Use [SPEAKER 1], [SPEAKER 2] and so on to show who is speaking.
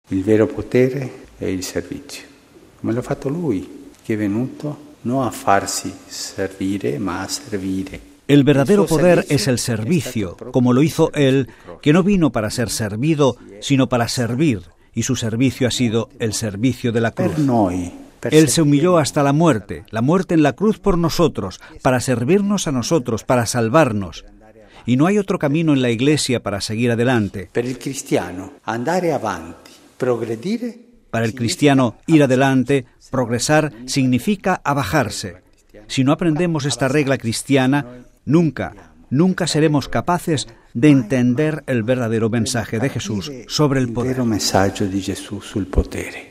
[SPEAKER 1] Il vero potere è il servizio, come l'ha fatto lui, che è venuto no a farsi servire, ma a servire.
[SPEAKER 2] El verdadero poder es el servicio, como lo hizo Él, que no vino para ser servido, sino para servir, y su servicio ha sido el servicio de la cruz. Él se humilló hasta la muerte en la cruz por nosotros, para servirnos a nosotros, para salvarnos. Y no hay otro camino en la Iglesia para seguir adelante.
[SPEAKER 1] Para el cristiano, andare avanti, progredire.
[SPEAKER 2] Para el cristiano, ir adelante, progresar, significa abajarse. Si no aprendemos esta regla cristiana, nunca seremos capaces de entender el verdadero mensaje de Jesús sobre el poder.
[SPEAKER 1] El verdadero mensaje de Jesús sul potere.